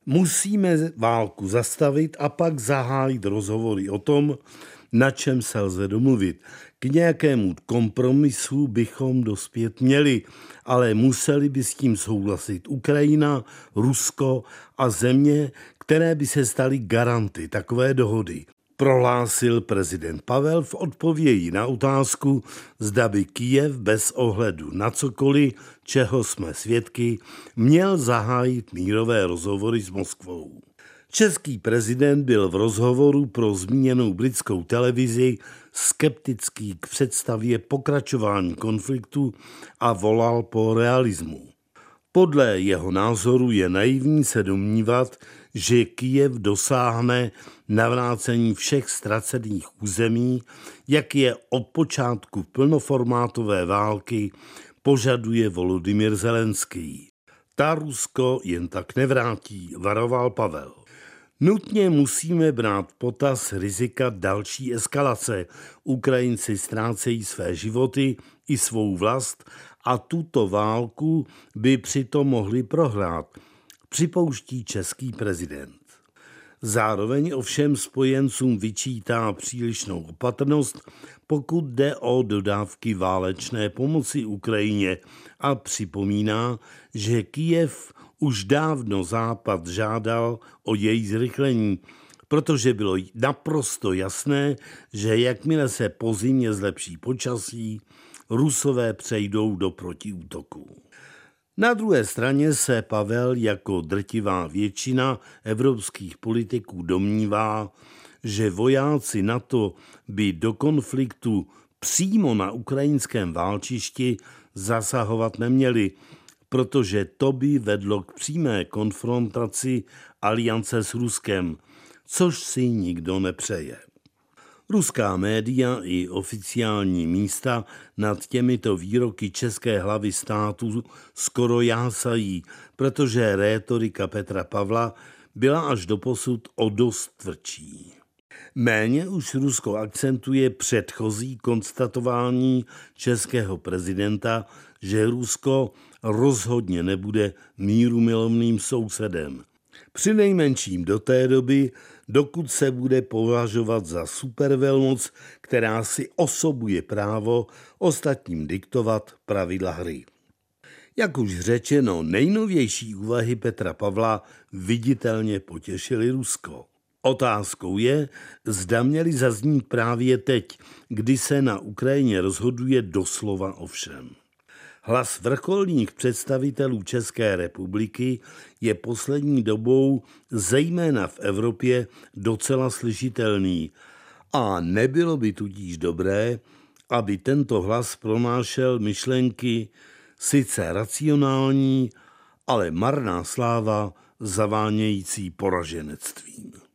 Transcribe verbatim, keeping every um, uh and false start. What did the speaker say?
Musíme válku zastavit a pak zahájit rozhovory o tom, na čem se lze domluvit. K nějakému kompromisu bychom dospět měli, ale museli by s tím souhlasit Ukrajina, Rusko a země, které by se staly garanty takové dohody, prohlásil prezident Pavel v odpovědi na otázku, zda by Kyjev bez ohledu na cokoliv, čeho jsme svědky, měl zahájit mírové rozhovory s Moskvou. Český prezident byl v rozhovoru pro zmíněnou britskou televizi skeptický k představě pokračování konfliktu a volal po realismu. Podle jeho názoru je naivní se domnívat, že Kyjev dosáhne navrácení všech ztracených území, jak je od počátku plnoformátové války požaduje Volodymyr Zelenský. Ta Rusko jen tak nevrátí, varoval Pavel. Nutně musíme brát potaz rizika další eskalace. Ukrajinci ztrácejí své životy i svou vlast a tuto válku by přitom mohli prohrát, připouští český prezident. Zároveň ovšem spojencům vyčítá přílišnou opatrnost, pokud jde o dodávky válečné pomoci Ukrajině a připomíná, že Kyjev už dávno Západ žádal o její zrychlení, protože bylo naprosto jasné, že jakmile se po zimě zlepší počasí, Rusové přejdou do protiútoku. Na druhé straně se Pavel jako drtivá většina evropských politiků domnívá, že vojáci NATO by do konfliktu přímo na ukrajinském válčišti zasahovat neměli, protože to by vedlo k přímé konfrontaci aliance s Ruskem, což si nikdo nepřeje. Ruská média i oficiální místa nad těmito výroky české hlavy státu skoro jásají, protože rétorika Petra Pavla byla až doposud o dost tvrdší. Méně už Rusko akcentuje předchozí konstatování českého prezidenta, že Rusko rozhodně nebude mírumilovným sousedem. Přinejmenším do té doby, dokud se bude považovat za supervelmoc, která si osobuje právo ostatním diktovat pravidla hry. Jak už řečeno, nejnovější úvahy Petra Pavla viditelně potěšily Rusko. Otázkou je, zda měly zaznít právě teď, kdy se na Ukrajině rozhoduje doslova o všem. Hlas vrcholných představitelů České republiky je poslední dobou, zejména v Evropě, docela slyšitelný a nebylo by tudíž dobré, aby tento hlas pronášel myšlenky sice racionální, ale marná sláva zavánějící poraženectvím.